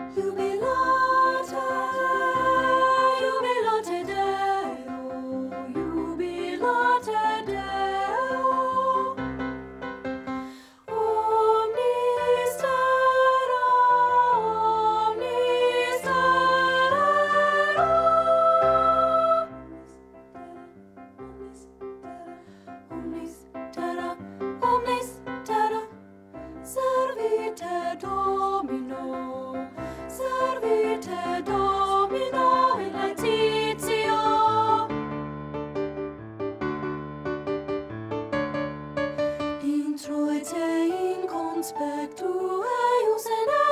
Jubilate, jubilate Deo, jubilate Deo. Omnis terra, omnis terra, omnis terra, omnis terra, servite Domino, servite Domino in laetitio. Introite in conspectu eius in